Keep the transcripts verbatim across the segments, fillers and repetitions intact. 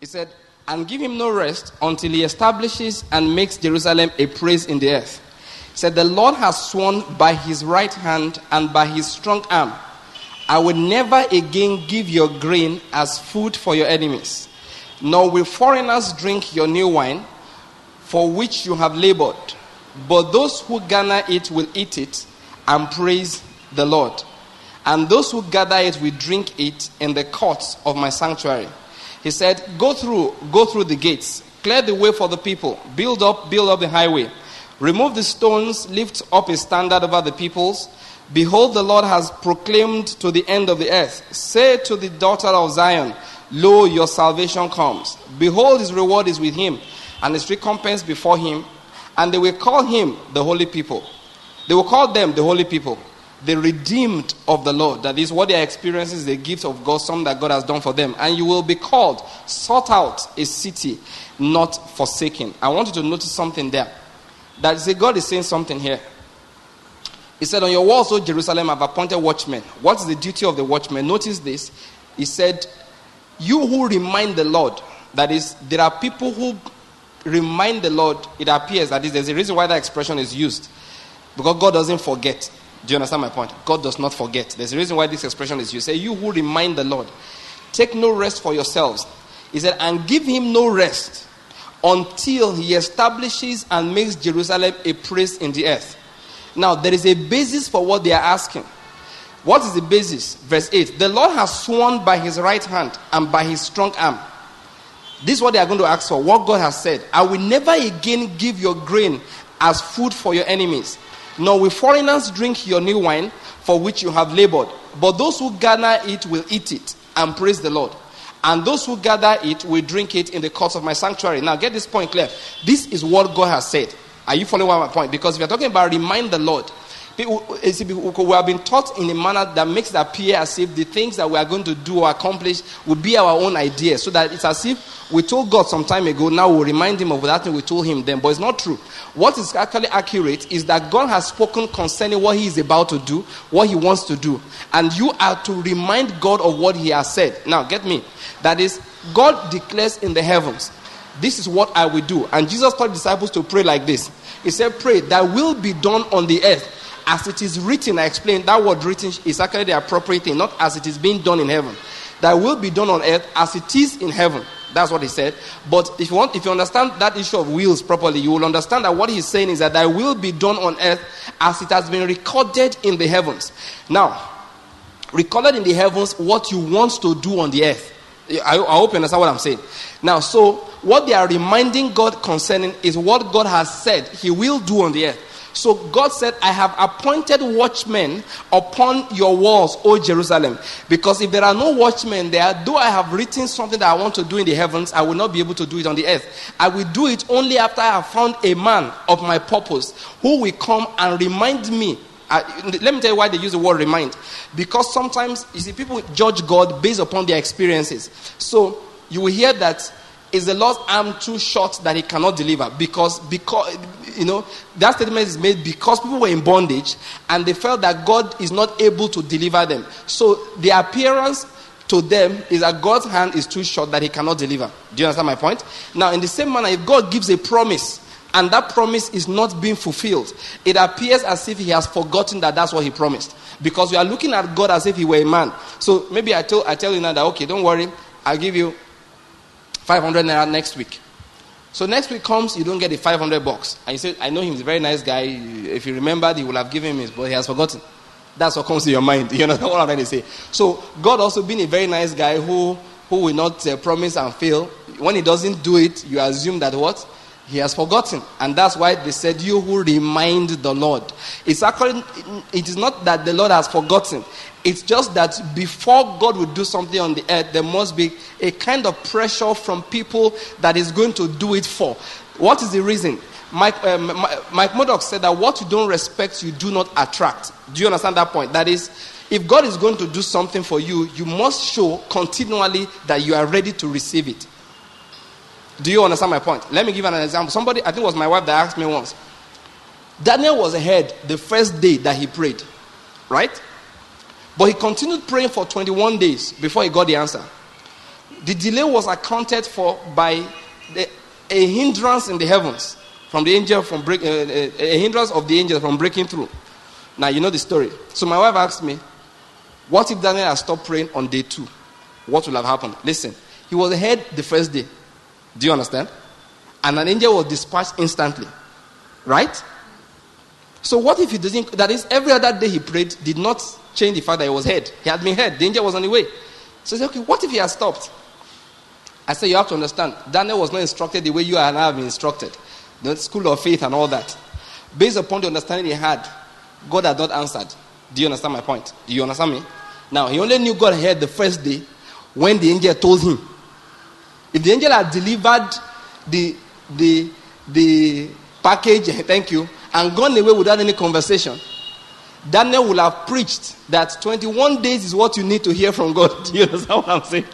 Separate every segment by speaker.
Speaker 1: He said, and give him no rest until he establishes and makes Jerusalem a praise in the earth. He said, the Lord has sworn by his right hand and by his strong arm, I will never again give your grain as food for your enemies, nor will foreigners drink your new wine, for which you have labored. But those who garner it will eat it and praise the Lord. And those who gather it will drink it in the courts of my sanctuary. He said, go through, go through the gates, clear the way for the people, build up, build up the highway, remove the stones, lift up a standard over the peoples. Behold, the Lord has proclaimed to the end of the earth. Say to the daughter of Zion, lo, your salvation comes. Behold, his reward is with him, and his recompense before him. And they will call him the holy people. They will call them the holy people, the redeemed of the Lord. That is what they are experiencing, is the gift of God, something that God has done for them. And you will be called, sought out, a city not forsaken. I want you to notice something there. That is, God is saying something here. He said, on your walls, O Jerusalem, I've appointed watchmen. What is the duty of the watchmen? Notice this. He said, you who remind the Lord. That is, there are people who remind the Lord. It appears that is, there's a reason why that expression is used. Because God doesn't forget. Do you understand my point? God does not forget. There's a reason why this expression is used. Say, you who remind the Lord, take no rest for yourselves. He said, and give him no rest until he establishes and makes Jerusalem a praise in the earth. Now, there is a basis for what they are asking. What is the basis? Verse eight. The Lord has sworn by his right hand and by his strong arm. This is what they are going to ask for. What God has said. I will never again give your grain as food for your enemies, nor will foreigners drink your new wine, for which you have labored. But those who gather it will eat it and praise the Lord. And those who gather it will drink it in the courts of my sanctuary. Now get this point clear. This is what God has said. Are you following my point? Because if you're talking about remind the Lord, people, we have been taught in a manner that makes it appear as if the things that we are going to do or accomplish will be our own idea. So that it's as if we told God some time ago, now we'll remind him of that thing we told him then. But it's not true. What is actually accurate is that God has spoken concerning what he is about to do, what he wants to do. And you are to remind God of what he has said. Now get me. That is, God declares in the heavens, this is what I will do. And Jesus taught disciples to pray like this. He said, pray, that will be done on the earth as it is written. I explained that word written is actually the appropriate thing, not as it is being done in heaven. That will be done on earth as it is in heaven. That's what he said. But if you want, if you understand that issue of wills properly, you will understand that what he's saying is that that will be done on earth as it has been recorded in the heavens. Now, recorded in the heavens what you want to do on the earth. I, I hope you understand what I'm saying. Now, so what they are reminding God concerning is what God has said he will do on the earth. So God said, I have appointed watchmen upon your walls, O Jerusalem. Because if there are no watchmen there, though I have written something that I want to do in the heavens, I will not be able to do it on the earth. I will do it only after I have found a man of my purpose who will come and remind me. Uh, let me tell you why they use the word remind. Because sometimes, you see, people judge God based upon their experiences. So you will hear that, is the Lord's arm too short that he cannot deliver? Because, because you know, that statement is made because people were in bondage and they felt that God is not able to deliver them. So the appearance to them is that God's hand is too short that he cannot deliver. Do you understand my point? Now, in the same manner, if God gives a promise and that promise is not being fulfilled, it appears as if he has forgotten that that's what he promised. Because we are looking at God as if he were a man. So maybe I tell, I tell you now that, okay, don't worry, I'll give you five hundred naira next week. So next week comes, you don't get the five hundred bucks. And you say, I know him, he's a very nice guy. If you remembered, he would have given him his, but he has forgotten. That's what comes to your mind. You know what I'm trying to say? So God also being a very nice guy who, who will not uh, promise and fail. When he doesn't do it, you assume that what? He has forgotten. And that's why they said, you who remind the Lord. It's actually, it is not that the Lord has forgotten. It's just that before God will do something on the earth, there must be a kind of pressure from people that is going to do it for. What is the reason? Mike, uh, Mike Murdoch said that what you don't respect, you do not attract. Do you understand that point? That is, if God is going to do something for you, you must show continually that you are ready to receive it. Do you understand my point? Let me give an example. Somebody, I think it was my wife that asked me once. Daniel was ahead the first day that he prayed. Right? But he continued praying for twenty-one days before he got the answer. The delay was accounted for by the, a hindrance in the heavens from the angel from break, uh, a, a hindrance of the angel from breaking through. Now you know the story. So my wife asked me, what if Daniel had stopped praying on day two? What would have happened? Listen, he was ahead the first day. Do you understand? And an angel was dispatched instantly. Right? So what if he doesn't, that is, every other day he prayed did not change the fact that he was head. He had been head. The angel was on the way. So I said, okay, what if he had stopped? I said, you have to understand, Daniel was not instructed the way you and I have been instructed. The school of faith and all that. Based upon the understanding he had, God had not answered. Do you understand my point? Do you understand me? Now, he only knew God heard the first day when the angel told him. If the angel had delivered the, the, the package, thank you, and gone away without any conversation, Daniel would have preached that twenty-one days is what you need to hear from God. Do you understand what I'm saying?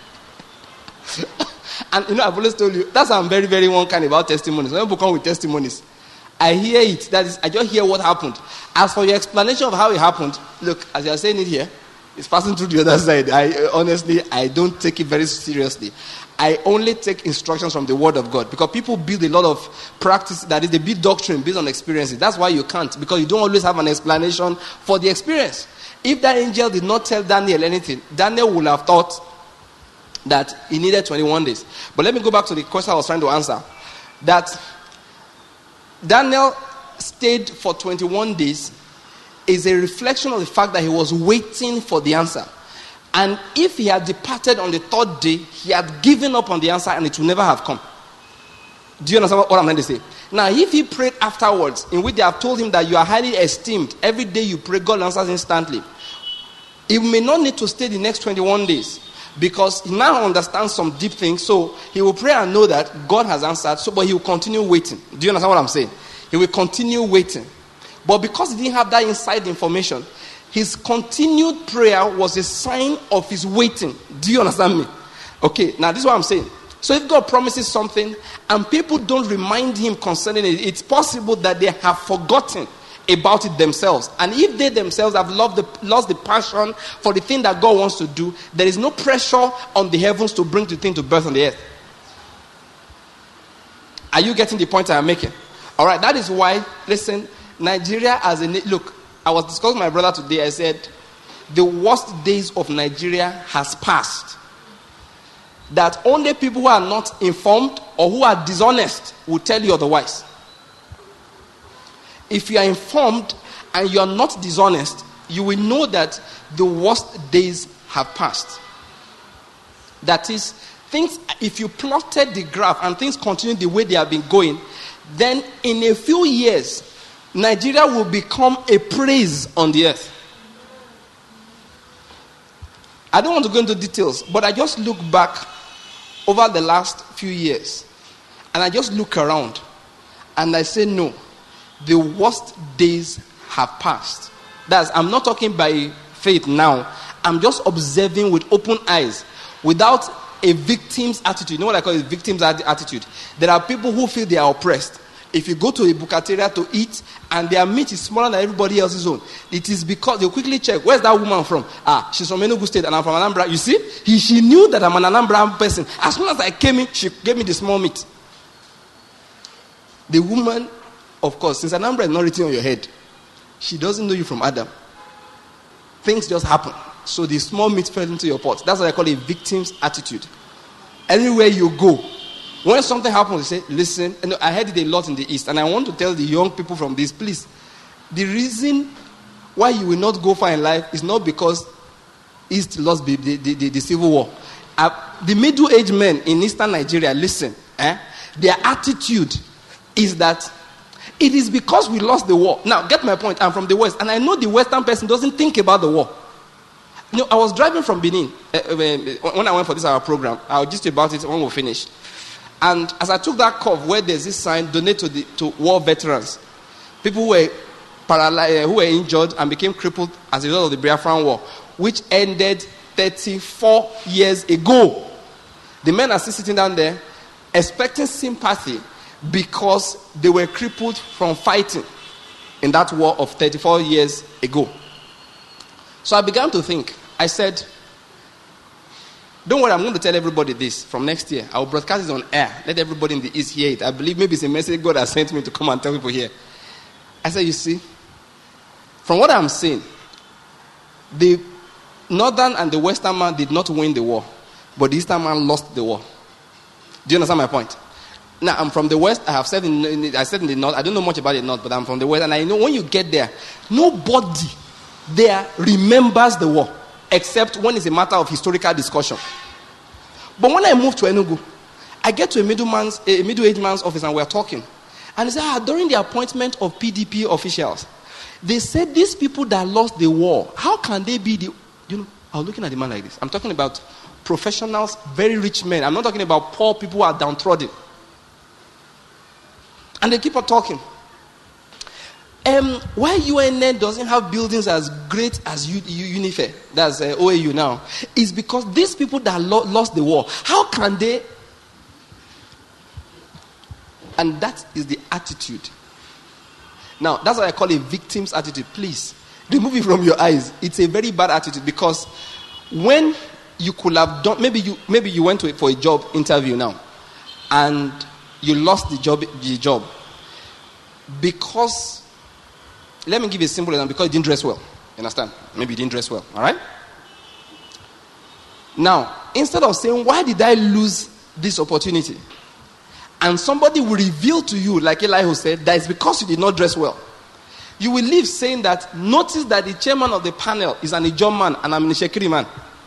Speaker 1: And you know, I've always told you, that's why I'm very, very one kind about testimonies. When people come with testimonies, I hear it. That is, I just hear what happened. As for your explanation of how it happened, look, as you're saying it here, it's passing through the other side. I honestly, I don't take it very seriously. I only take instructions from the Word of God, because people build a lot of practice, that is, they build doctrine based on experiences. That's why you can't, because you don't always have an explanation for the experience. If that angel did not tell Daniel anything, Daniel would have thought that he needed twenty-one days. But let me go back to the question I was trying to answer. That Daniel stayed for twenty-one days is a reflection of the fact that he was waiting for the answer. And if he had departed on the third day, he had given up on the answer and it would never have come. Do you understand what I'm trying to say? Now, if he prayed afterwards, in which they have told him that you are highly esteemed, every day you pray, God answers instantly, he may not need to stay the next twenty-one days, because he now understands some deep things. So he will pray and know that God has answered, so but he will continue waiting. Do you understand what I'm saying? He will continue waiting. But because he didn't have that inside information, his continued prayer was a sign of his waiting. Do you understand me? Okay, now this is what I'm saying. So if God promises something and people don't remind him concerning it, it's possible that they have forgotten about it themselves. And if they themselves have loved the, lost the passion for the thing that God wants to do, there is no pressure on the heavens to bring the thing to birth on the earth. Are you getting the point I'm making? All right, that is why, listen, Nigeria as a... Look, I was discussing with my brother today. I said, the worst days of Nigeria has passed. That only people who are not informed or who are dishonest will tell you otherwise. If you are informed and you are not dishonest, you will know that the worst days have passed. That is, things, if you plotted the graph and things continue the way they have been going, then in a few years, Nigeria will become a praise on the earth. I don't want to go into details, but I just look back over the last few years and I just look around and I say, no, the worst days have passed. That's, I'm not talking by faith now. I'm just observing with open eyes, without a victim's attitude. You know what I call a victim's attitude? There are people who feel they are oppressed. If you go to a bukateria to eat and their meat is smaller than everybody else's own, it is because they'll quickly check, where's that woman from? Ah, she's from Enugu State and I'm from Anambra. You see, he, she knew that I'm an Anambra person. As soon as I came in, she gave me the small meat. The woman, of course, since Anambra is not written on your head, she doesn't know you from Adam. Things just happen. So the small meat fell into your pot. That's what I call a victim's attitude. Anywhere you go, when something happens, you say, listen, and I heard it a lot in the East, and I want to tell the young people from this, please, the reason why you will not go far in life is not because East lost the, the, the, the civil war. Uh, the middle-aged men in Eastern Nigeria, listen, eh, their attitude is that it is because we lost the war. Now, get my point, I'm from the West, and I know the Western person doesn't think about the war. You know, I was driving from Benin, uh, when I went for this our program, I'll just about it when we finish. And as I took that curve where there's this sign, donate to the to war veterans, people who were paralyzed, who were injured and became crippled as a result of the Biafran War, which ended thirty-four years ago. The men are still sitting down there expecting sympathy because they were crippled from fighting in that war of thirty-four years ago. So I began to think. I said, Don't worry, I'm going to tell everybody this from next year. I will broadcast it on air. Let everybody in the East hear it. I believe maybe it's a message God has sent me to come and tell people here. I said, you see, from what I'm saying, the northern and the western man did not win the war, but the eastern man lost the war. Do you understand my point? Now, I'm from the west. I have said in, in, I said in the north. I don't know much about the north, but I'm from the west. And I know when you get there, nobody there remembers the war, except when it's a matter of historical discussion. But when I moved to Enugu, I get to a middle-man's, a middle-aged man's office and we're talking. And he said, ah, during the appointment of P D P officials, they said these people that lost the war, how can they be the... You know, I was looking at the man like this. I'm talking about professionals, very rich men. I'm not talking about poor people who are downtrodden. And they keep on talking. Um, why U N N doesn't have buildings as great as U- U- UNIFE, that's uh, O A U now, is because these people that lo- lost the war, how can they... And that is the attitude. Now, that's what I call a victim's attitude. Please, remove it from your eyes. It's a very bad attitude because when you could have done... Maybe you maybe you went to, for a job interview now and you lost the job, the job because... Let me give you a simple example. Because you didn't dress well. You understand? Maybe you didn't dress well. All right? Now, instead of saying, why did I lose this opportunity? And somebody will reveal to you, like Elihu said, that it's because you did not dress well. You will leave saying that, notice that the chairman of the panel is an Ijaw man and I'm an Ishekiri man.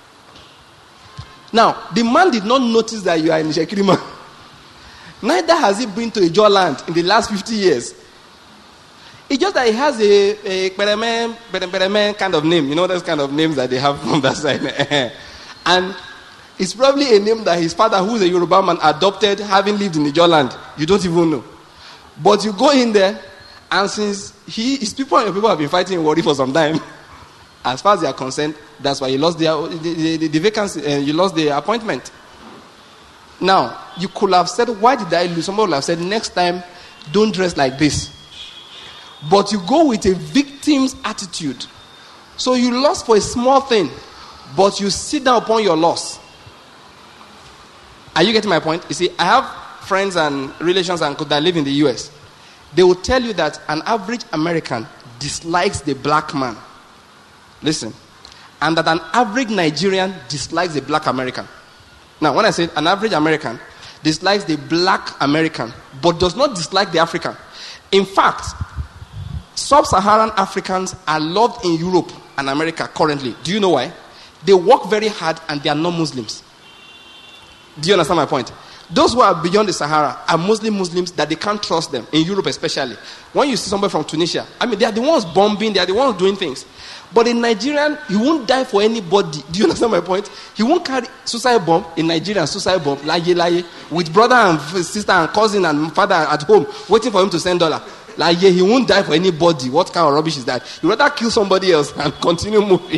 Speaker 1: Now, the man did not notice that you are an Ishekiri man. Neither has he been to Ijaw land in the last fifty years. It's just that he has a, a Peremen, Peremen kind of name. You know those kind of names that they have from that side. And it's probably a name that his father, who's a Yoruba man, adopted, having lived in Ijaw land. You don't even know. But you go in there, and since he, his people and your people have been fighting in Warri for some time, as far as they are concerned, that's why you lost the, the, the, the vacancy, uh, you lost the appointment. Now, you could have said, why did I lose? Somebody would have said, next time, don't dress like this. But you go with a victim's attitude. So you lost for a small thing, but you sit down upon your loss. Are you getting my point? You see, I have friends and relations and that live in the U S. They will tell you that an average American dislikes the black man. Listen. And that an average Nigerian dislikes the black American. Now, when I say an average American dislikes the black American, but does not dislike the African. In fact, Sub-Saharan Africans are loved in Europe and America currently. Do you know why? They work very hard and they are not Muslims. Do you understand my point? Those who are beyond the Sahara are Muslim Muslims that they can't trust them, in Europe especially. When you see somebody from Tunisia, I mean, they are the ones bombing, they are the ones doing things. But in Nigerian, he won't die for anybody. Do you understand my point? He won't carry suicide bomb in Nigerian, suicide bomb, laye laye, with brother and sister and cousin and father at home, waiting for him to send dollar. Like, yeah, he won't die for anybody. What kind of rubbish is that? He rather kill somebody else and continue moving.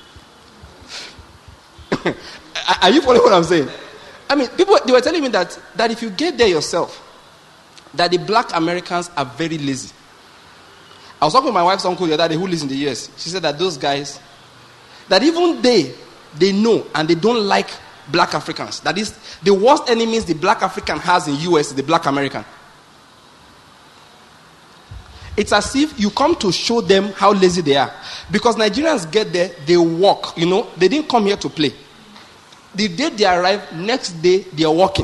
Speaker 1: Are you following what I'm saying? I mean, people, they were telling me that, that if you get there yourself, that the black Americans are very lazy. I was talking with my wife's uncle the other day who lives in the U S. She said that those guys, that even they, they know and they don't like black Africans. That is, the worst enemies the black African has in U S is the black American. It's as if you come to show them how lazy they are. Because Nigerians get there, they walk, you know. They didn't come here to play. The day they arrive, next day, they are walking.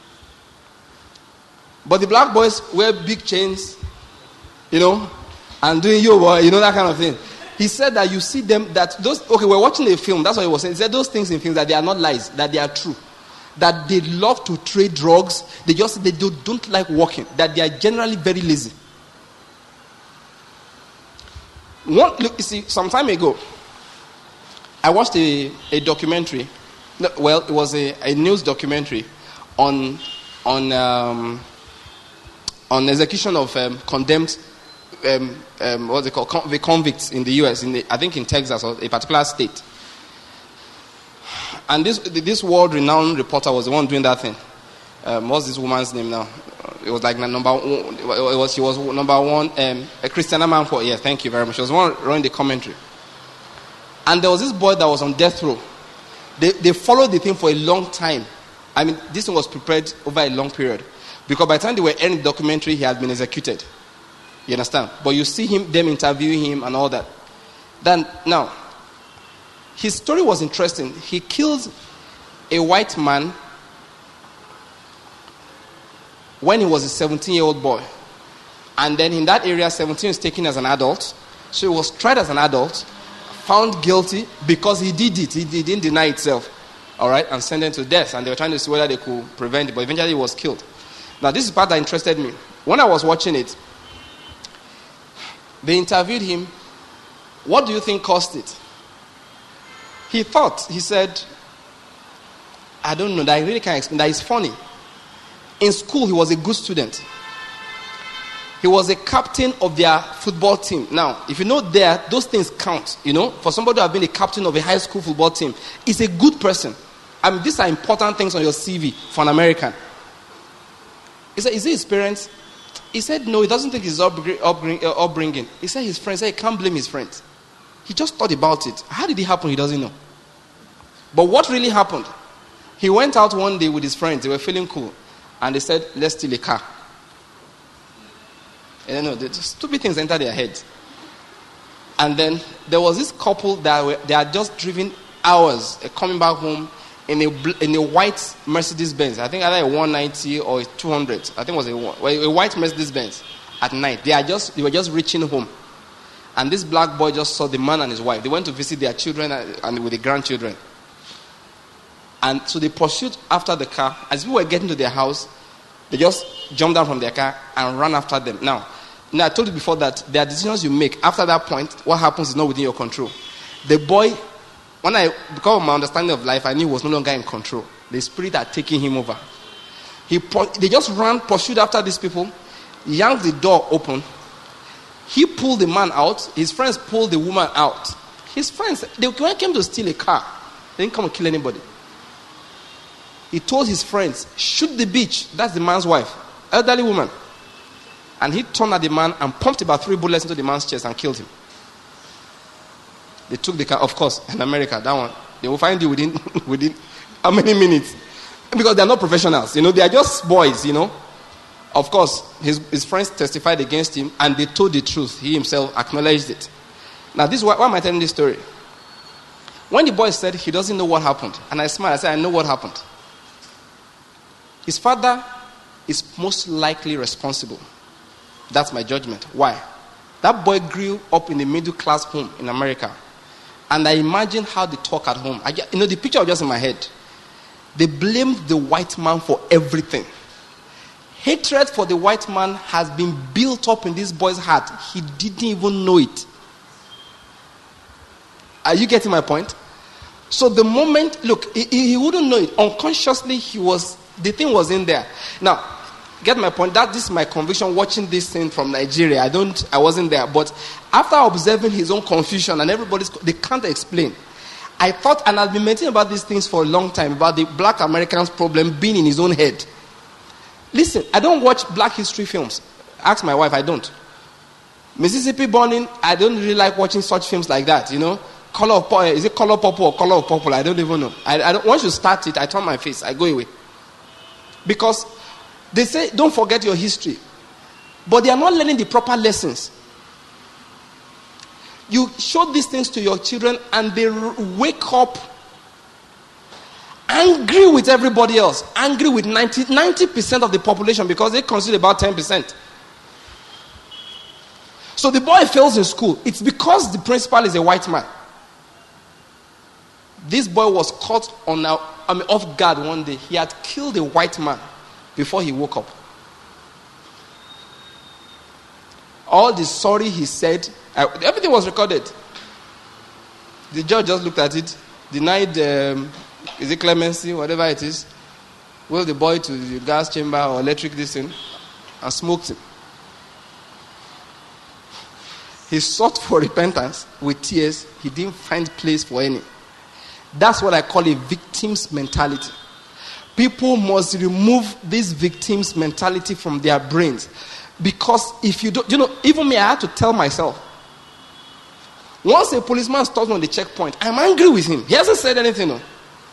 Speaker 1: But the black boys wear big chains, you know, and doing yoga, you know, that kind of thing. He said that you see them, that those, okay, we're watching a film, that's what he was saying. He said those things in films, that they are not lies, that they are true. That they love to trade drugs, they just, they don't, don't like walking, that they are generally very lazy. One, look, you see, some time ago, I watched a, a documentary. No, well, it was a, a news documentary on on um, on execution of um, condemned um, um, what's it called, Con- the convicts in the U S. In the, I think in Texas or a particular state. And this this world-renowned reporter was the one doing that thing. Um, what's this woman's name now? It was like number one. It was she was number one. Um, a Christiana Manford. Yeah, thank you very much. She was the one running the commentary. And there was this boy that was on death row. They, they followed the thing for a long time. I mean, this thing was prepared over a long period. Because by the time they were ending the documentary, he had been executed. You understand? But you see him, them interviewing him and all that. Then, now, his story was interesting. He killed a white man when he was a seventeen-year-old boy. And then in that area, seventeen was taken as an adult. So he was tried as an adult, found guilty because he did it. He, he didn't deny itself. All right? And sentenced to death. And they were trying to see whether they could prevent it. But eventually he was killed. Now, this is the part that interested me. When I was watching it, they interviewed him. What do you think caused it? He thought, he said, I don't know, that I really can't explain. That is funny. In school, he was a good student. He was a captain of their football team. Now, if you know there, those things count. You know, for somebody to have been a captain of a high school football team, is a good person. I mean, these are important things on your C V for an American. He said, is it his parents? He said, no, he doesn't think his upbringing. He said his friends, he said he can't blame his friends. He just thought about it. How did it happen? He doesn't know. But what really happened? He went out one day with his friends. They were feeling cool. And they said, let's steal a car. And you know, the stupid things entered their heads. And then there was this couple that were, they had just driven hours uh, coming back home in a in a white Mercedes Benz. I think either a one ninety or a two hundred. I think it was a, a white Mercedes Benz at night. They are just they were just reaching home. And this black boy just saw the man and his wife. They went to visit their children and, and with the grandchildren. And so they pursued after the car. As we were getting to their house, they just jumped down from their car and ran after them. Now, now I told you before that there are decisions you make. After that point, what happens is not within your control. The boy, when I, because of my understanding of life, I knew he was no longer in control. The spirit had taken him over. He, they just ran, pursued after these people, yanked the door open. He pulled the man out. His friends pulled the woman out. His friends, they came to steal a car. They didn't come and kill anybody. He told his friends, shoot the bitch. That's the man's wife, elderly woman. And he turned at the man and pumped about three bullets into the man's chest and killed him. They took the car, of course, in America, that one. They will find you within, within how many minutes? Because they are not professionals, you know, they are just boys, you know. Of course, his, his friends testified against him and they told the truth. He himself acknowledged it. Now, this is why, why am I telling this story? When the boy said he doesn't know what happened, and I smiled, I said, I know what happened. His father is most likely responsible. That's my judgment. Why? That boy grew up in a middle class home in America. And I imagine how they talk at home. I, you know, the picture was just in my head. They blamed the white man for everything. Hatred for the white man has been built up in this boy's heart. He didn't even know it. Are you getting my point? So the moment, look, he, he wouldn't know it. Unconsciously, he was, the thing was in there. Now, get my point? That this is my conviction watching this thing from Nigeria. I don't, I wasn't there. But after observing his own confusion and everybody's, they can't explain. I thought, and I've been mentioning about these things for a long time, about the black Americans' problem being in his own head. Listen, I don't watch black history films. Ask my wife, I don't. Mississippi Burning, I don't really like watching such films like that, you know. Color of Purple, is it Color Purple or Color of Purple? I don't even know. I, I don't, once you start it, I turn my face, I go away. Because they say, don't forget your history. But they are not learning the proper lessons. You show these things to your children and they wake up angry with everybody else. Angry with ninety percent of the population because they consider about ten percent. So the boy fails in school. It's because the principal is a white man. This boy was caught on a, I mean, off guard one day. He had killed a white man before he woke up. All the sorry he said, uh, everything was recorded. The judge just looked at it, denied, um, is it clemency, whatever it is, wheeled the boy to the gas chamber or electric this thing, and smoked him. He sought for repentance with tears. He didn't find place for any. That's what I call a victim's mentality. People must remove this victim's mentality from their brains. Because if you don't, you know, even me, I had to tell myself. Once a policeman stops me on the checkpoint, I'm angry with him. He hasn't said anything. No.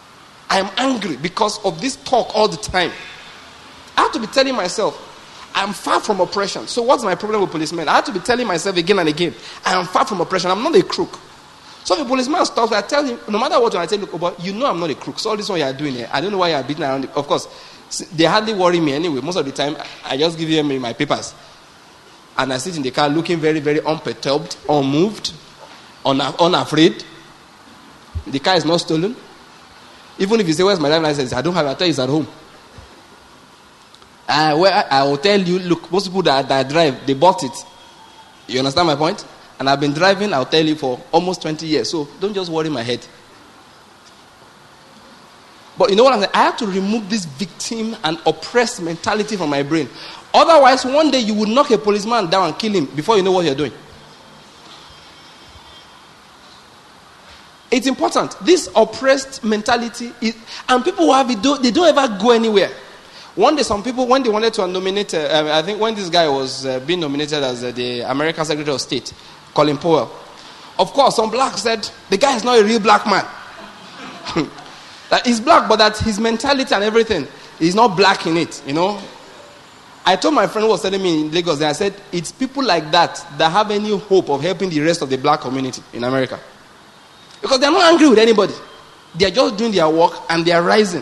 Speaker 1: I am angry because of this talk all the time. I have to be telling myself, I am far from oppression. So what's my problem with policemen? I have to be telling myself again and again, I am far from oppression. I'm not a crook. So if a policeman stops, I tell him, no matter what, when I tell look, but you know I'm not a crook. So all this one you are doing here, I don't know why you are beating around it. Of course, they hardly worry me anyway. Most of the time, I just give them my papers. And I sit in the car looking very, very unperturbed, unmoved, una- unafraid. The car is not stolen. Even if you say, where's my driving license? I don't have it. I tell you it's at home. Uh, where I will tell you, look, most people that, that drive, they bought it. You understand my point? And I've been driving, I'll tell you, for almost twenty years. So don't just worry my head. But you know what I'm saying? I have to remove this victim and oppressed mentality from my brain. Otherwise, one day you will knock a policeman down and kill him before you know what you're doing. It's important. This oppressed mentality, is, and people who have it, don't, they don't ever go anywhere. One day, some people, when they wanted to nominate, uh, I think when this guy was uh, being nominated as uh, the American Secretary of State, Colin Powell, of course, some blacks said, the guy is not a real black man. That he's black, but that his mentality and everything, he's not black in it, you know. I told my friend who was telling me in Lagos, I said, it's people like that that have any hope of helping the rest of the black community in America. Because they're not angry with anybody. They're just doing their work and they're rising.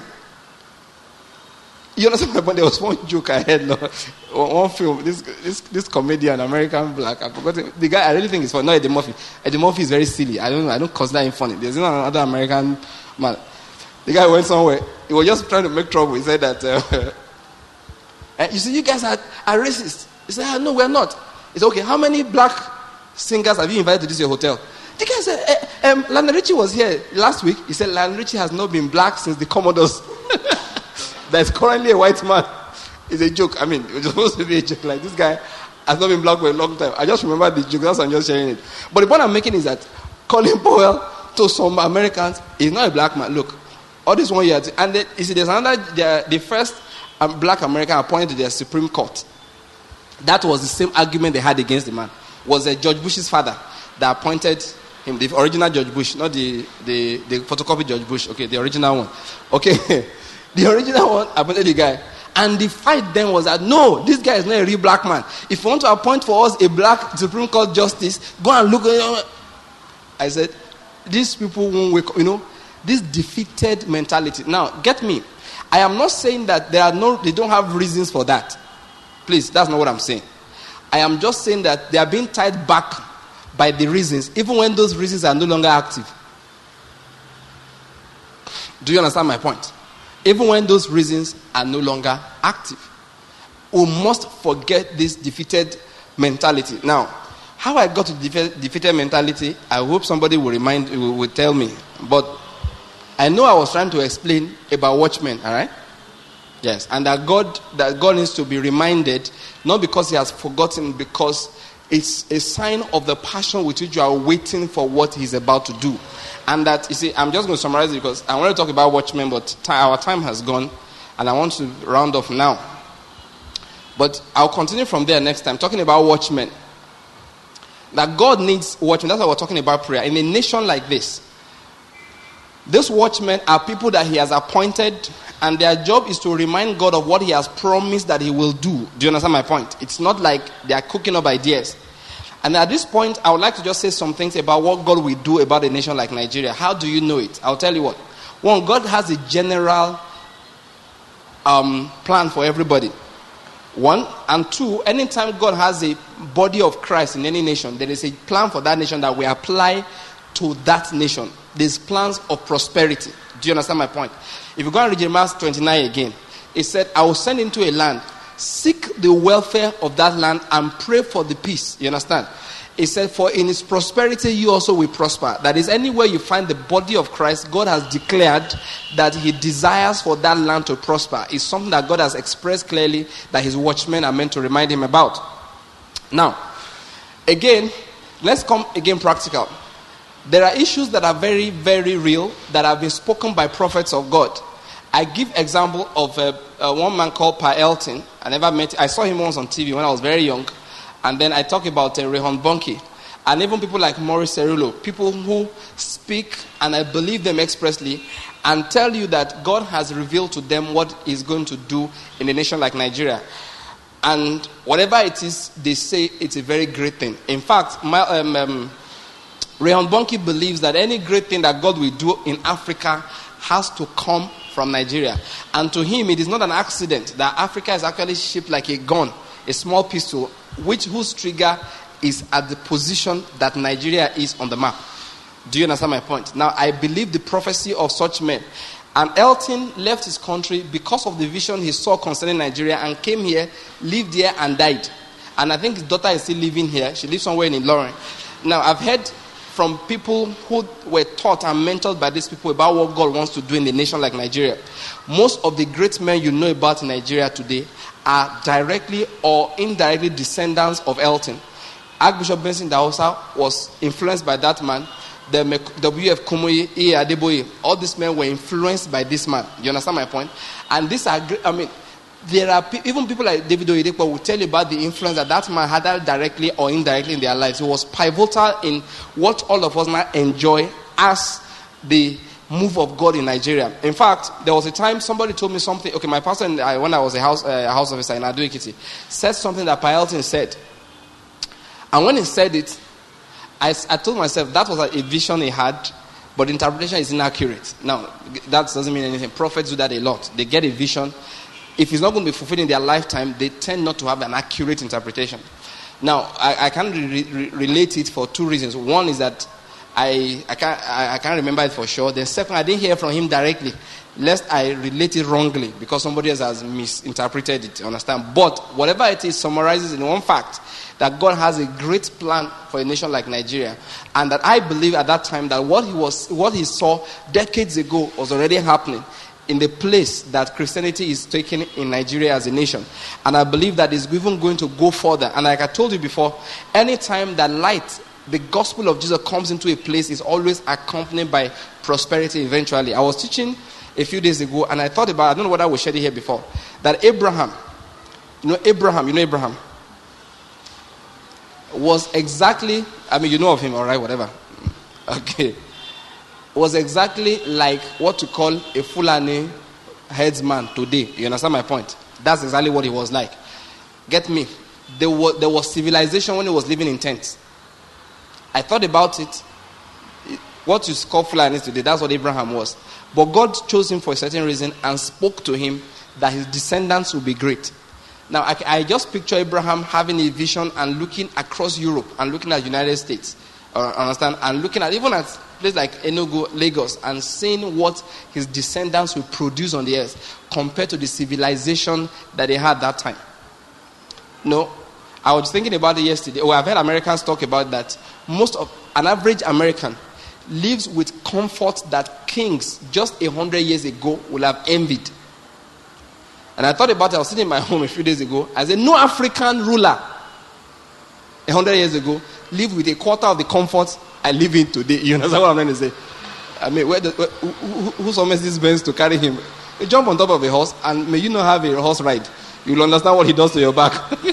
Speaker 1: You understand my point? There was one joke I had, no, one film, this, this this comedian, American black, I forgot it. The guy, I really think it's funny. No, Eddie Murphy. Eddie Murphy is very silly. I don't know, I don't consider him funny. There's another American man. The guy went somewhere. He was just trying to make trouble. He said that, uh, you see, you guys are, are racist. He said, ah, no, we're not. He said, okay, how many black singers have you invited to this your hotel? The guy said, eh, um, Lionel Richie was here last week. He said, Lionel Richie has not been black since the Commodores. There's currently a white man. It's a joke. I mean, it was supposed to be a joke. Like, this guy has not been black for a long time. I just remember the joke. That's why I'm just sharing it. But the point I'm making is that Colin Powell told some Americans, he's not a black man. Look, all this one year. And then, you see, there's another, the, the first um, black American appointed to the Supreme Court. That was the same argument they had against the man. Was uh, George Bush's father that appointed him, the original George Bush, not the, the, the photocopy George Bush. Okay, the original one. Okay. The original one appointed the guy. And the fight then was that, no, this guy is not a real black man. If you want to appoint for us a black Supreme Court justice, go and look. I said, these people won't wake up. You know, this defeated mentality. Now, get me. I am not saying that there are no, they don't have reasons for that. Please, that's not what I'm saying. I am just saying that they are being tied back by the reasons, even when those reasons are no longer active. Do you understand my point? Even when those reasons are no longer active. We must forget this defeated mentality. Now, how I got to defeat, defeated mentality, I hope somebody will remind, will, will tell me. But I know I was trying to explain about watchmen, all right? Yes, and that God, that God needs to be reminded, not because he has forgotten, because it's a sign of the passion with which you are waiting for what he's about to do. And that, you see, I'm just going to summarize it because I want to talk about watchmen, but t- our time has gone, and I want to round off now. But I'll continue from there next time, talking about watchmen. That God needs watchmen. That's why we're talking about prayer. In a nation like this, these watchmen are people that he has appointed, and their job is to remind God of what he has promised that he will do. Do you understand my point? It's not like they are cooking up ideas. And at this point, I would like to just say some things about what God will do about a nation like Nigeria. How do you know it? I'll tell you what. One, God has a general um, plan for everybody. One. And two, anytime God has a body of Christ in any nation, there is a plan for that nation that we apply to that nation. There's plans of prosperity. Do you understand my point? If you go and read Jeremiah twenty-nine again, it said, I will send into a land, seek the welfare of that land and pray for the peace. You understand? It said, for in its prosperity you also will prosper. That is, anywhere you find the body of Christ, God has declared that he desires for that land to prosper. It's something that God has expressed clearly that his watchmen are meant to remind him about. Now, again, let's come again practical. There are issues that are very, very real that have been spoken by prophets of God. I give example of uh, uh, one man called Pa Elton. I never met. I saw him once on T V when I was very young, and then I talk about uh, Rehon Bonke. and even people like Maurice Cerullo, people who speak, and I believe them expressly, and tell you that God has revealed to them what He's going to do in a nation like Nigeria. And whatever it is, they say it's a very great thing. In fact, my, um, um, Rayhan Bonke believes that any great thing that God will do in Africa has to come from Nigeria. And to him, it is not an accident that Africa is actually shaped like a gun, a small pistol, which whose trigger is at the position that Nigeria is on the map. Do you understand my point? Now, I believe the prophecy of such men. And Elton left his country because of the vision he saw concerning Nigeria and came here, lived here, and died. And I think his daughter is still living here. She lives somewhere in Ilorin. Now, I've heard from people who were taught and mentored by these people about what God wants to do in a nation like Nigeria. Most of the great men you know about in Nigeria today are directly or indirectly descendants of Elton. Archbishop Benson Daosa was influenced by that man. The W F Kumuyi, E. Adeboye, all these men were influenced by this man. You understand my point? And these are, I mean, there are even people like David Oyedepo will tell you about the influence that that man had directly or indirectly in their lives. It was pivotal in what all of us now enjoy as the move of God in Nigeria. In fact, there was a time somebody told me something. Okay, my pastor, in, uh, when I was a house uh, house officer in Ado Ekiti, said something that Pa Elton said. And when he said it, I, I told myself that was a vision he had, but the interpretation is inaccurate. Now, that doesn't mean anything. Prophets do that a lot. They get a vision. If it's not going to be fulfilled in their lifetime, they tend not to have an accurate interpretation. Now, I, I can't re- re- relate it for two reasons. One is that I I can't, I, I can't remember it for sure. The second, I didn't hear from him directly, lest I relate it wrongly because somebody else has misinterpreted it, you understand? But whatever it is summarizes in one fact, that God has a great plan for a nation like Nigeria, and that I believe at that time that what he was, what he saw decades ago was already happening in the place that Christianity is taking in Nigeria as a nation. And I believe that it's even going to go further. And like I told you before, anytime that light, the gospel of Jesus comes into a place, is always accompanied by prosperity eventually. I was teaching a few days ago, and I thought about, I don't know whether we shared it here before, that Abraham, you know Abraham, you know Abraham, was exactly, I mean, you know of him, all right, whatever. Okay. Was exactly like what to call a Fulani headsman today. You understand my point? That's exactly what he was like. Get me? There was, there was civilization when he was living in tents. I thought about it. What you call Fulani today, that's what Abraham was. But God chose him for a certain reason and spoke to him that his descendants will be great. Now, I, I just picture Abraham having a vision and looking across Europe and looking at the United States. Uh, understand? And looking at even at places like Enugu, Lagos, and seeing what his descendants will produce on the earth compared to the civilization that they had that time. No, I was thinking about it yesterday. Oh, I've heard Americans talk about that. Most of an average American lives with comfort that kings just a hundred years ago would have envied. And I thought about it. I was sitting in my home a few days ago. I said, no African ruler a hundred years ago lived with a quarter of the comfort I live in today. You understand what I'm trying to say? I mean, where, the, where who, who, who summons these Benz to carry him? You jump on top of a horse, and may you not have a horse ride. You'll understand what he does to your back.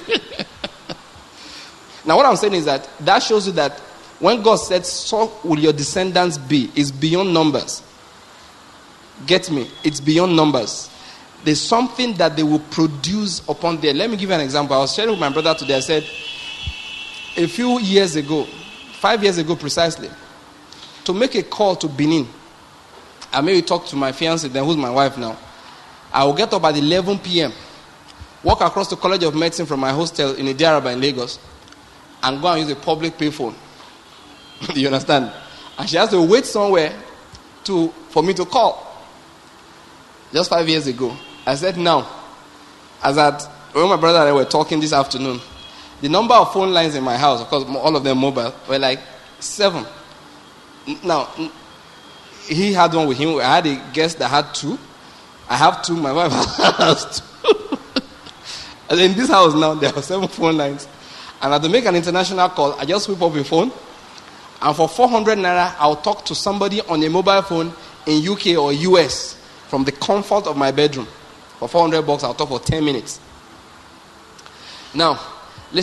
Speaker 1: Now, what I'm saying is that that shows you that when God said, so will your descendants be, it's beyond numbers. Get me? It's beyond numbers. There's something that they will produce upon there. Let me give you an example. I was sharing with my brother today. I said, a few years ago, five years ago precisely, to make a call to Benin, I maybe talk to my fiancée, then who's my wife now. I will get up at eleven p.m., walk across the College of Medicine from my hostel in Idiaraba in Lagos, and go and use a public payphone. You understand? And she has to wait somewhere to for me to call. Just five years ago. I said now, as at when my brother and I were talking this afternoon, the number of phone lines in my house, of course, all of them mobile, were like seven. Now, he had one with him. I had a guest that had two. I have two. My wife has two. And in this house now, there are seven phone lines. And I had to make an international call. I just whip up a phone. And for four hundred naira, I'll talk to somebody on a mobile phone in U K or U S from the comfort of my bedroom. For four hundred bucks, I'll talk for ten minutes. Now, listen,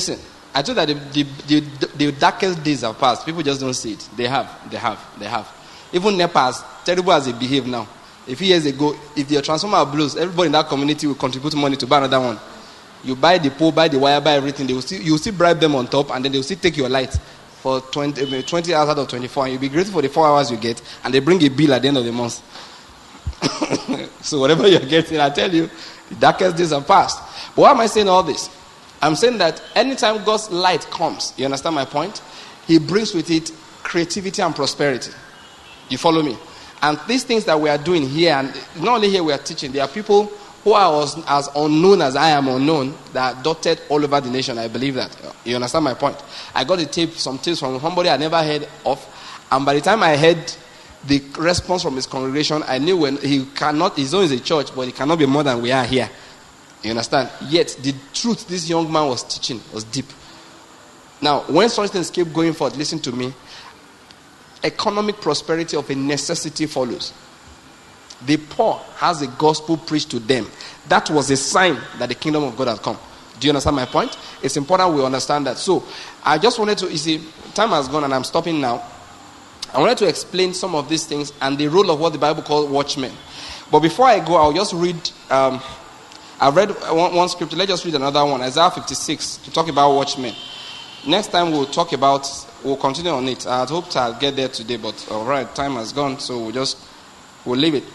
Speaker 1: I told that the, the, the, the darkest days have passed. People just don't see it. They have, they have, they have. Even NEPA, as terrible as they behave now, a few years ago, if your transformer blows, everybody in that community will contribute money to buy another one. You buy the pole, buy the wire, buy everything. They will still, you will still bribe them on top, and then they will still take your light for twenty, twenty hours out of twenty-four. And you'll be grateful for the four hours you get, and they bring a bill at the end of the month. So whatever you're getting, I tell you, the darkest days have passed. But why am I saying all this? I'm saying that anytime God's light comes, you understand my point? He brings with it creativity and prosperity. You follow me? And these things that we are doing here, and not only here we are teaching, there are people who are as, as unknown as I am unknown that are dotted all over the nation. I believe that. You understand my point? I got a tape, some tapes from somebody I never heard of, and by the time I heard the response from his congregation, I knew when he cannot, his own is a church, but he cannot be more than we are here. You understand? Yet, the truth this young man was teaching was deep. Now, when such things keep going forth, listen to me, economic prosperity of a necessity follows. The poor has a gospel preached to them. That was a sign that the kingdom of God had come. Do you understand my point? It's important we understand that. So, I just wanted to, you see, time has gone and I'm stopping now. I wanted to explain some of these things and the role of what the Bible calls watchmen. But before I go, I'll just read... Um, I've read one, one scripture. Let's just read another one. Isaiah fifty-six to talk about watchmen. Next time we'll talk about, we'll continue on it. I had hoped I'd get there today, but all right, time has gone, so we'll just, we'll leave it.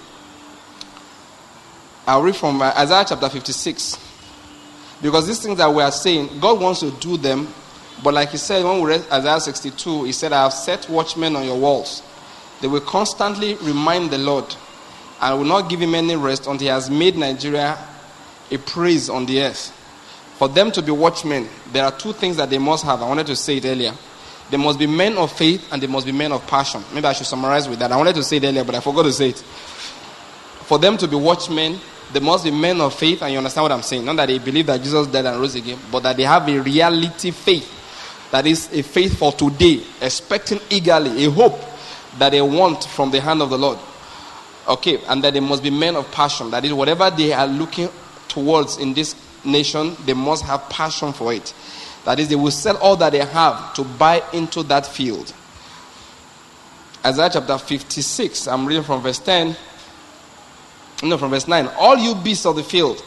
Speaker 1: I'll read from Isaiah chapter fifty-six. Because these things that we are saying, God wants to do them, but like he said, when we read Isaiah sixty-two, he said, I have set watchmen on your walls. They will constantly remind the Lord, and will not give him any rest until he has made Nigeria a praise on the earth. For them to be watchmen, there are two things that they must have. I wanted to say it earlier. They must be men of faith and they must be men of passion. Maybe I should summarize with that. I wanted to say it earlier, but I forgot to say it. For them to be watchmen, they must be men of faith, and you understand what I'm saying. Not that they believe that Jesus died and rose again, but that they have a reality faith. That is a faith for today, expecting eagerly, a hope that they want from the hand of the Lord. Okay, and that they must be men of passion. That is, whatever they are looking towards in this nation, they must have passion for it. That is, they will sell all that they have to buy into that field. Isaiah chapter fifty-six, I'm reading from verse ten. No, from verse nine. All you beasts of the field,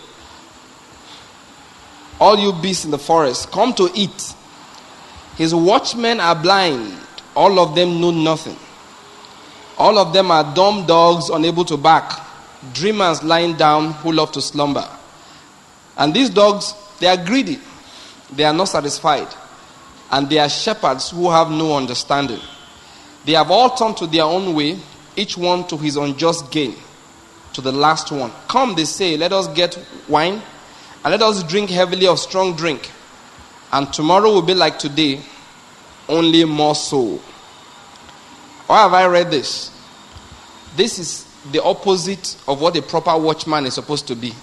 Speaker 1: all you beasts in the forest, come to eat. His watchmen are blind. All of them know nothing. All of them are dumb dogs unable to bark. Dreamers lying down who love to slumber. And these dogs, they are greedy. They are not satisfied. And they are shepherds who have no understanding. They have all turned to their own way, each one to his unjust gain, to the last one. Come, they say, let us get wine, and let us drink heavily of strong drink. And tomorrow will be like today, only more so. Why have I read this? This is the opposite of what a proper watchman is supposed to be.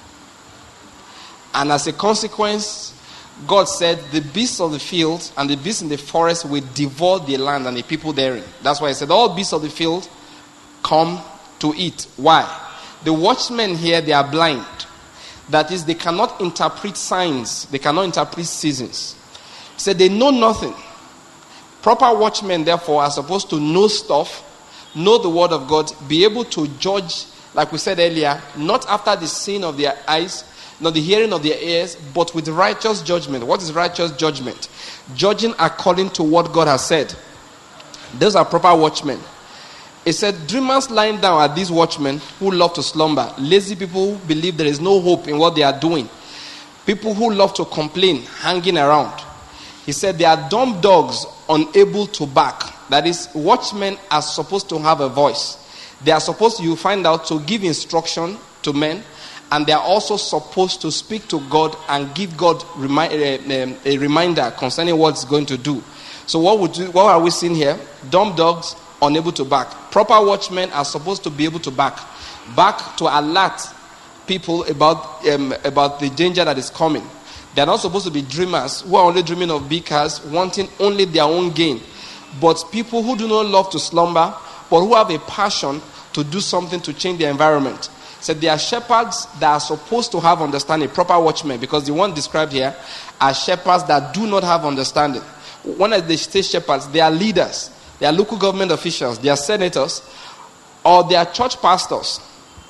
Speaker 1: And as a consequence, God said, the beasts of the field and the beasts in the forest will devour the land and the people therein. That's why he said, all beasts of the field come to eat. Why? The watchmen here, they are blind. That is, they cannot interpret signs. They cannot interpret seasons. He said, they know nothing. Proper watchmen, therefore, are supposed to know stuff, know the word of God, be able to judge, like we said earlier, not after the seeing of their eyes, not the hearing of their ears, but with righteous judgment. What is righteous judgment? Judging according to what God has said. Those are proper watchmen. It said, dreamers lying down are these watchmen who love to slumber. Lazy people who believe there is no hope in what they are doing. People who love to complain, hanging around. He said they are dumb dogs unable to bark. That is, watchmen are supposed to have a voice. They are supposed, you find out, to give instruction to men. And they are also supposed to speak to God and give God remi- uh, a reminder concerning what it's going to do. So what, would you, what are we seeing here? Dumb dogs unable to bark. Proper watchmen are supposed to be able to bark. Bark to alert people about, um, about the danger that is coming. They are not supposed to be dreamers who are only dreaming of big cars, wanting only their own gain. But people who do not love to slumber, but who have a passion to do something to change the environment. said there are shepherds that are supposed to have understanding, proper watchmen, because the one described here are shepherds that do not have understanding. When they say shepherds, they are leaders, they are local government officials, they are senators, or they are church pastors.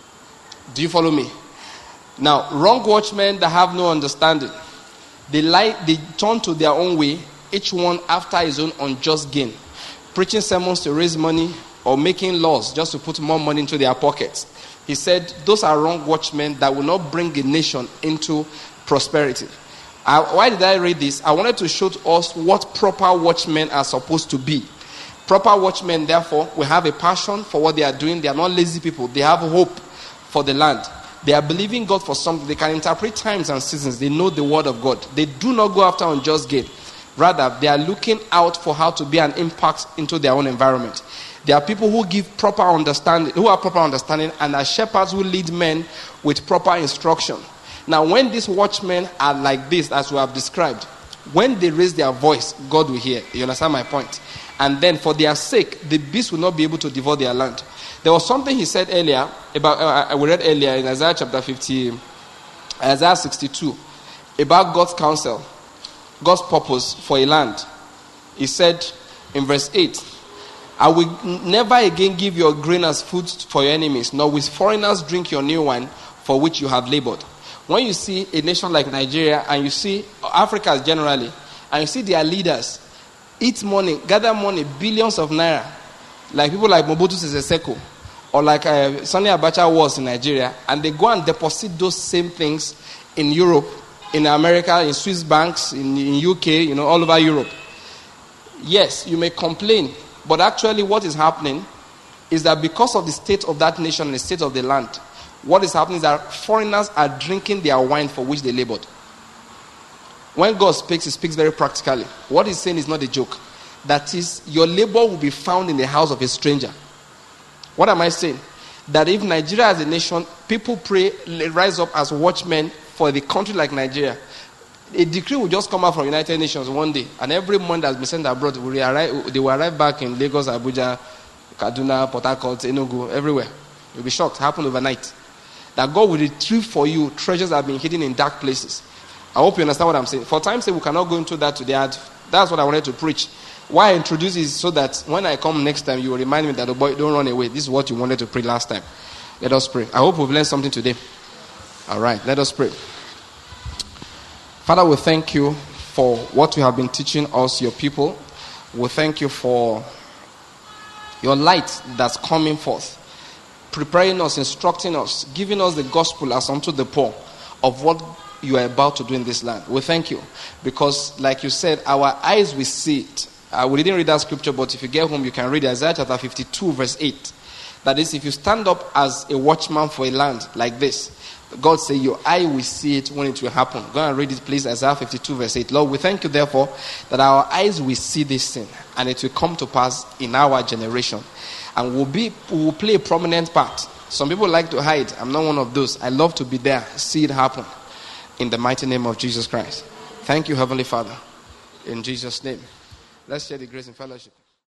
Speaker 1: Do you follow me? Now, wrong watchmen that have no understanding, they lie, they turn to their own way, each one after his own unjust gain, preaching sermons to raise money or making laws just to put more money into their pockets. He said those are wrong watchmen that will not bring a nation into prosperity. Uh, why did I read this? I wanted to show to us what proper watchmen are supposed to be. Proper watchmen, therefore, will have a passion for what they are doing. They are not lazy people. They have hope for the land. They are believing God for something. They can interpret times and seasons. They know the word of God. They do not go after unjust gain. Rather, they are looking out for how to be an impact into their own environment. There are people who give proper understanding, who have proper understanding, and are shepherds who lead men with proper instruction. Now, when these watchmen are like this, as we have described, when they raise their voice, God will hear. You understand my point? And then, for their sake, the beast will not be able to devour their land. There was something he said earlier about. Uh, we read earlier in Isaiah chapter fifty, Isaiah sixty-two, about God's counsel, God's purpose for a land. He said in verse eight, I will never again give your grain as food for your enemies, nor will foreigners drink your new wine for which you have labored. When you see a nation like Nigeria, and you see Africa generally, and you see their leaders eat money, gather money, billions of naira, like people like Mobutu Sese Seko, or like uh, Sani Abacha was in Nigeria, and they go and deposit those same things in Europe, in America, in Swiss banks, in, in U K, you know, all over Europe. Yes, you may complain, but actually what is happening is that because of the state of that nation and the state of the land, what is happening is that foreigners are drinking their wine for which they labored. When God speaks, he speaks very practically. What he's saying is not a joke. That is, your labor will be found in the house of a stranger. What am I saying? That if Nigeria as a nation, people pray, rise up as watchmen for the country like Nigeria, a decree will just come out from United Nations one day, and every month that's been sent abroad, will arrive, they will arrive back in Lagos, Abuja, Kaduna, Port Harcourt, Enugu, everywhere. You'll be shocked. It happened overnight. That God will retrieve for you treasures that have been hidden in dark places. I hope you understand what I'm saying. For time's sake, we cannot go into that today. That's what I wanted to preach. Why I introduce is so that when I come next time, you will remind me that, oh boy, don't run away. This is what you wanted to pray last time. Let us pray. I hope we've learned something today. All right, let us pray. Father, we thank you for what you have been teaching us, your people. We thank you for your light that's coming forth, preparing us, instructing us, giving us the gospel as unto the poor of what you are about to do in this land. We thank you because, like you said, our eyes will see it. Uh, we didn't read that scripture, but if you get home, you can read Isaiah chapter fifty-two, verse eight. That is, if you stand up as a watchman for a land like this, God said your eye will see it when it will happen. Go and read it, please. Isaiah fifty-two, verse eight. Lord, we thank you, therefore, that our eyes will see this thing, and it will come to pass in our generation. And we'll be, we will play a prominent part. Some people like to hide. I'm not one of those. I love to be there, see it happen. In the mighty name of Jesus Christ. Thank you, Heavenly Father. In Jesus' name. Let's share the grace and fellowship.